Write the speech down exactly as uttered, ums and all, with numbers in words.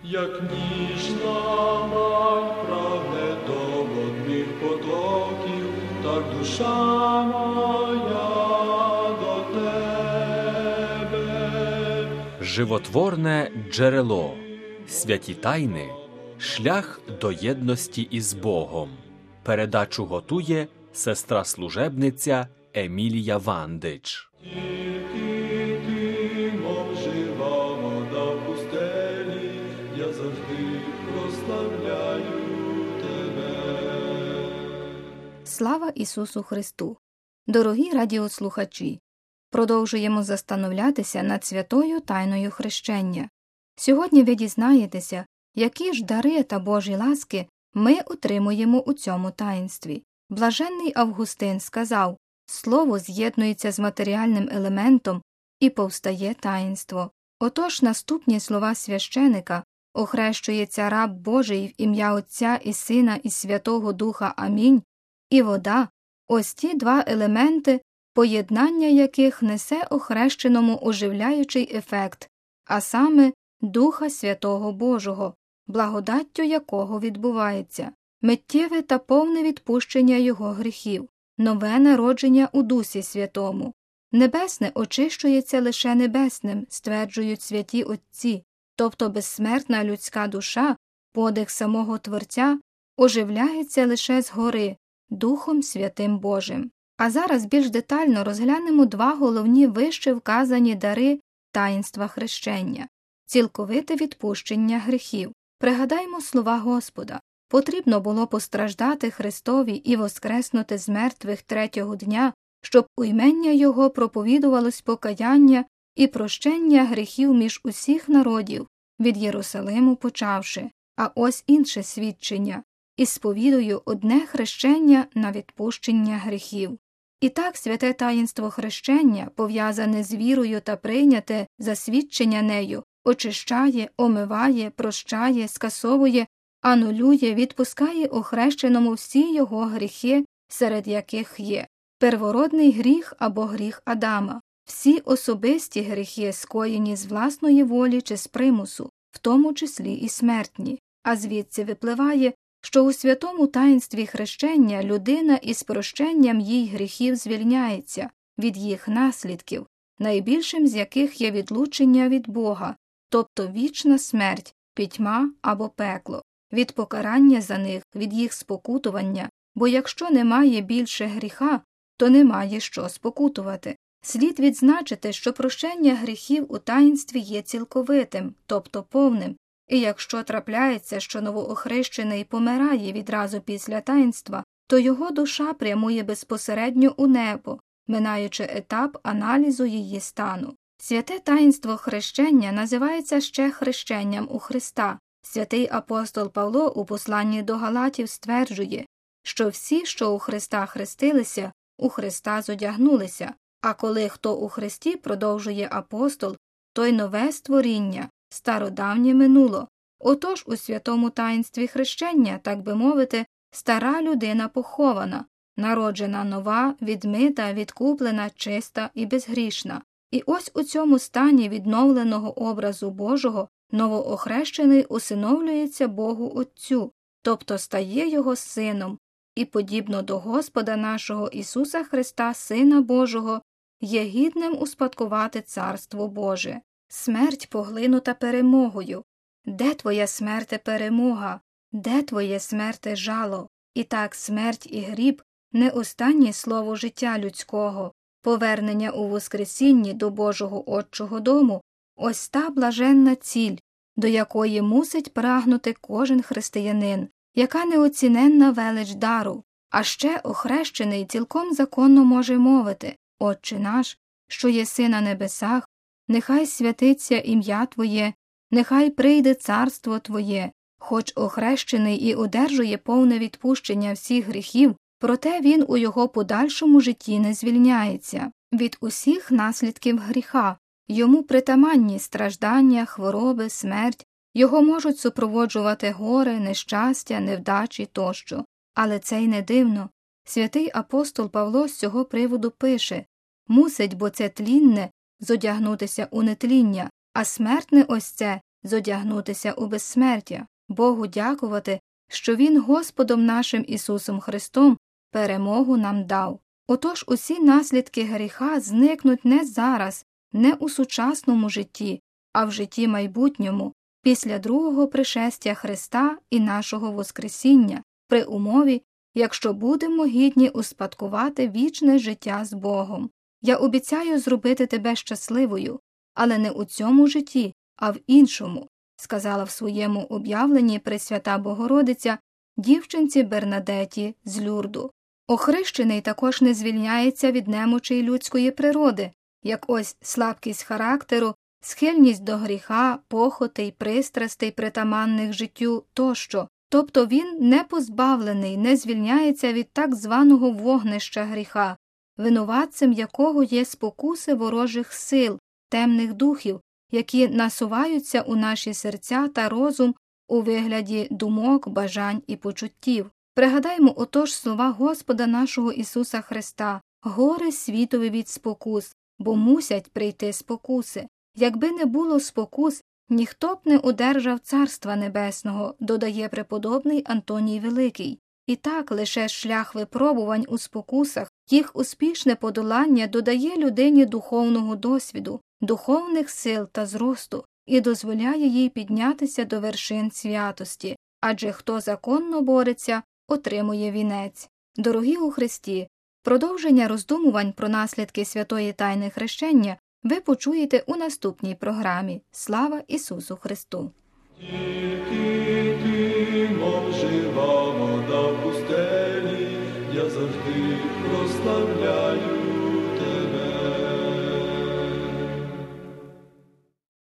Як ніжна мать прагне до водних потоків, так душа моя до тебе. Животворне джерело, святі тайни, шлях до єдності із Богом. Передачу готує сестра-служебниця Емілія Вандич. Тільки ти, мов жива вода в пустелі, я завжди прославляю тебе. Слава Ісусу Христу! Дорогі радіослухачі! Продовжуємо застановлятися над святою тайною хрещення. Сьогодні ви дізнаєтеся, які ж дари та Божі ласки ми отримуємо у цьому таїнстві. Блаженний Августин сказав: «Слово з'єднується з матеріальним елементом і повстає таїнство». Отож наступні слова священика: «Охрещується раб Божий в ім'я Отця і Сина і Святого Духа. Амінь» і вода – ось ті два елементи, поєднання яких несе охрещеному оживляючий ефект, а саме Духа Святого Божого, благодаттю якого відбувається миттєве та повне відпущення його гріхів, нове народження у Дусі Святому. Небесне очищується лише небесним, стверджують святі отці, тобто безсмертна людська душа, подих самого Творця, оживляється лише згори, Духом Святим Божим. А зараз більш детально розглянемо два головні вище вказані дари таїнства хрещення – цілковите відпущення гріхів. Пригадаймо слова Господа: «Потрібно було постраждати Христові і воскреснути з мертвих третього дня, щоб у імення Його проповідувалось покаяння і прощення гріхів між усіх народів, від Єрусалиму почавши». А ось інше свідчення: «І сповідую одне хрещення на відпущення гріхів». І так святе таїнство хрещення, пов'язане з вірою та прийняте засвідчення нею, очищає, омиває, прощає, скасовує, анулює, відпускає охрещеному всі його гріхи, серед яких є первородний гріх або гріх Адама, всі особисті гріхи, скоєні з власної волі чи з примусу, в тому числі і смертні. А звідси випливає, що у святому таїнстві хрещення людина із прощенням їй гріхів звільняється від їх наслідків, найбільшим з яких є відлучення від Бога, тобто вічна смерть, пітьма або пекло, від покарання за них, від їх спокутування, бо якщо немає більше гріха, то немає що спокутувати. Слід відзначити, що прощення гріхів у таїнстві є цілковитим, тобто повним, і якщо трапляється, що новоохрещений помирає відразу після таїнства, то його душа прямує безпосередньо у небо, минаючи етап аналізу її стану. Святе таїнство хрещення називається ще хрещенням у Христа. Святий апостол Павло у посланні до Галатів стверджує, що всі, що у Христа хрестилися, у Христа зодягнулися, а коли хто у Христі, продовжує апостол, то й нове створіння, стародавнє минуло. Отож у святому таїнстві хрещення, так би мовити, стара людина похована, народжена нова, відмита, відкуплена, чиста і безгрішна. І ось у цьому стані відновленого образу Божого новоохрещений усиновлюється Богу Отцю, тобто стає його сином, і, подібно до Господа нашого Ісуса Христа, Сина Божого, є гідним успадкувати Царство Боже. Смерть поглинута перемогою. Де твоя смерте перемога? Де твоє смерте жало? І так смерть і гріб – не останнє слово життя людського. Повернення у воскресінні до Божого Отчого дому – ось та блаженна ціль, до якої мусить прагнути кожен християнин, яка неоціненна велич дару. А ще охрещений цілком законно може мовити: «Отче наш, що єси на небесах, нехай святиться ім'я Твоє, нехай прийде царство Твоє». Хоч охрещений і одержує повне відпущення всіх гріхів, проте він у його подальшому житті не звільняється від усіх наслідків гріха. Йому притаманні страждання, хвороби, смерть, його можуть супроводжувати горе, нещастя, невдачі тощо. Але це й не дивно. Святий апостол Павло з цього приводу пише: «Мусить, бо це тлінне, зодягнутися у нетління, а смертне ось це зодягнутися у безсмертя, Богу дякувати, що Він Господом нашим Ісусом Христом перемогу нам дав. Отож усі наслідки гріха зникнуть не зараз, не у сучасному житті, а в житті майбутньому, після другого пришестя Христа і нашого Воскресіння, при умові, якщо будемо гідні успадкувати вічне життя з Богом. Я обіцяю зробити тебе щасливою, але не у цьому житті, а в іншому, сказала в своєму об'явленні Пресвята Богородиця дівчинці Бернадеті з Люрду. Охрещений також не звільняється від немочей людської природи, як ось слабкість характеру, схильність до гріха, похотей, пристрастей, притаманних життю тощо. Тобто він не позбавлений, не звільняється від так званого вогнища гріха, винуватцем якого є спокуси ворожих сил, темних духів, які насуваються у наші серця та розум у вигляді думок, бажань і почуттів. Пригадаймо отож слова Господа нашого Ісуса Христа: «Горе світові від спокус, бо мусять прийти спокуси. Якби не було спокус, ніхто б не одержав Царства Небесного», додає преподобний Антоній Великий. І так лише шлях випробувань у спокусах, їх успішне подолання додає людині духовного досвіду, духовних сил та зросту і дозволяє їй піднятися до вершин святості, адже хто законно бореться, отримує вінець. Дорогі у Христі, продовження роздумувань про наслідки святої тайни хрещення ви почуєте у наступній програмі. Слава Ісусу Христу! Тільки ти, мов жива вода,